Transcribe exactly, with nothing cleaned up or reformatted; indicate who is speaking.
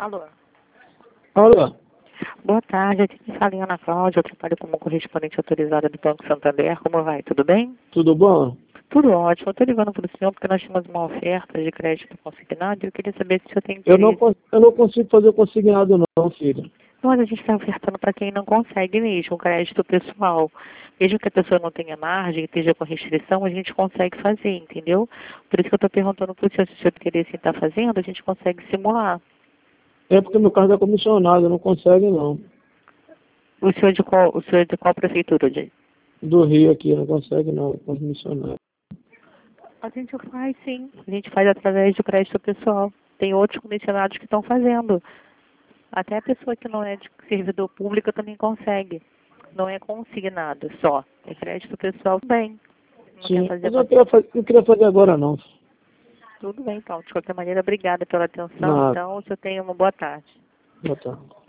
Speaker 1: Alô.
Speaker 2: Alô.
Speaker 1: Boa tarde, aqui quem fala é Ana Cláudia, eu trabalho como correspondente autorizada do Banco Santander. Como vai? Tudo bem?
Speaker 2: Tudo bom?
Speaker 1: Tudo ótimo. Eu estou ligando para o senhor porque nós temos uma oferta de crédito consignado e eu queria saber se o senhor tem
Speaker 2: Eu não,
Speaker 1: interesse.
Speaker 2: cons- eu não consigo fazer consignado não, filho.
Speaker 1: Mas a gente está ofertando para quem não consegue mesmo, crédito pessoal. Mesmo que a pessoa não tenha margem, esteja com restrição, a gente consegue fazer, entendeu? Por isso que eu estou perguntando para o senhor se o senhor tem interesse em estar fazendo, a gente consegue simular.
Speaker 2: É porque meu carro é comissionado, não consegue não.
Speaker 1: O senhor é de qual, o senhor é de qual prefeitura, de?
Speaker 2: Do Rio aqui, não consegue não, é comissionado.
Speaker 1: A gente faz, sim. A gente faz através do crédito pessoal. Tem outros comissionados que estão fazendo. Até a pessoa que não é de servidor público também consegue. Não é consignado só. É crédito pessoal também. Não quer
Speaker 2: Sim,
Speaker 1: fazer
Speaker 2: mas eu
Speaker 1: uma...
Speaker 2: queria, fa- eu queria fazer agora não.
Speaker 1: Tudo bem, então. De qualquer maneira, obrigada pela atenção.
Speaker 2: Nada.
Speaker 1: Então, o senhor tenha uma boa tarde.
Speaker 2: Boa tarde.